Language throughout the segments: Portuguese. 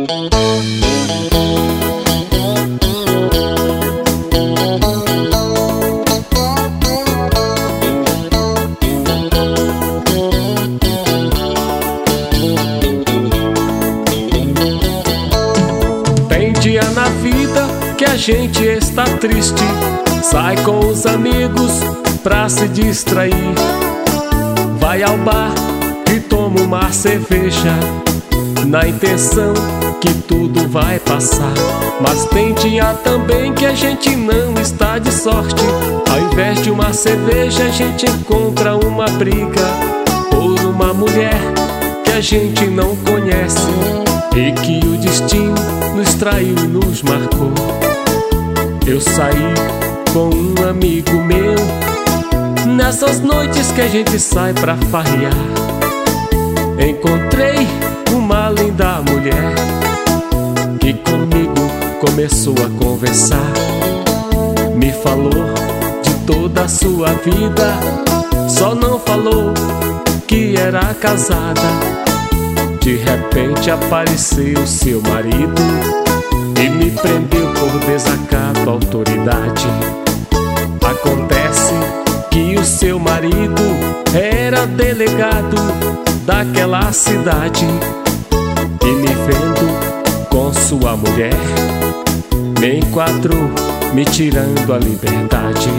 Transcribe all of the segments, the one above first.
Tem dia na vida que a gente está triste, sai com os amigos pra se distrair, vai ao bar e toma uma cerveja, na intenção que tudo vai passar. Mas tem dia também que a gente não está de sorte, ao invés de uma cerveja a gente encontra uma briga por uma mulher que a gente não conhece e que o destino nos traiu e nos marcou. Eu saí com um amigo meu, nessas noites que a gente sai pra farrear, encontrei uma linda mulher que comigo começou a conversar. Me falou de toda a sua vida, só não falou que era casada. De repente apareceu seu marido e me prendeu por desacato à autoridade. Acontece que o seu marido era delegado daquela cidade e me vendo com sua mulher me enquadrou, me tirando a liberdade.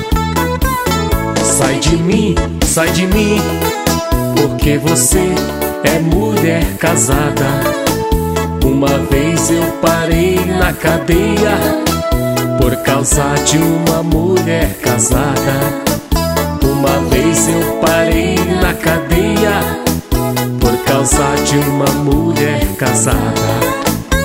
Sai de mim, porque você é mulher casada. Uma vez eu parei na cadeia por causa de uma mulher casada. Uma vez eu parei na cadeia por causa de uma mulher casada.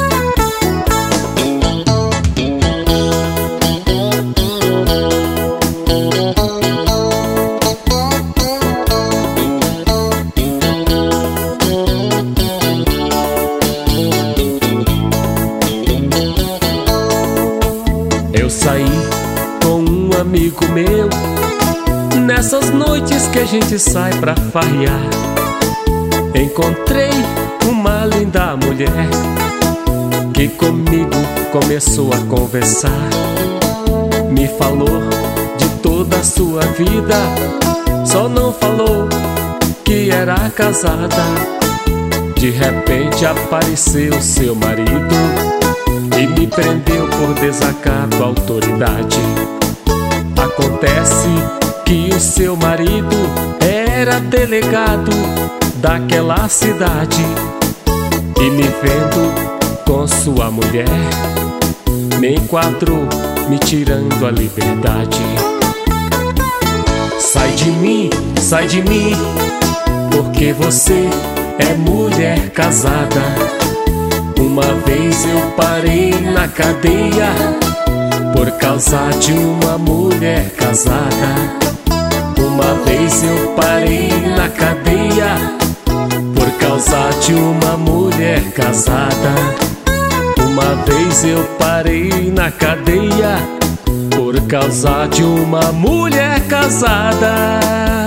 Eu saí com um amigo meu, nessas noites que a gente sai pra farrear, encontrei uma linda mulher que comigo começou a conversar. Me falou de toda a sua vida, só não falou que era casada. De repente apareceu seu marido e me prendeu por desacato à autoridade. Acontece que o seu marido era delegado daquela cidade e me vendo com sua mulher me enquadrou, me tirando a liberdade. Sai de mim, porque você é mulher casada. Uma vez eu parei na cadeia por causa de uma mulher casada. Uma vez eu parei na cadeia por causa de uma mulher casada. Uma vez eu parei na cadeia por causa de uma mulher casada.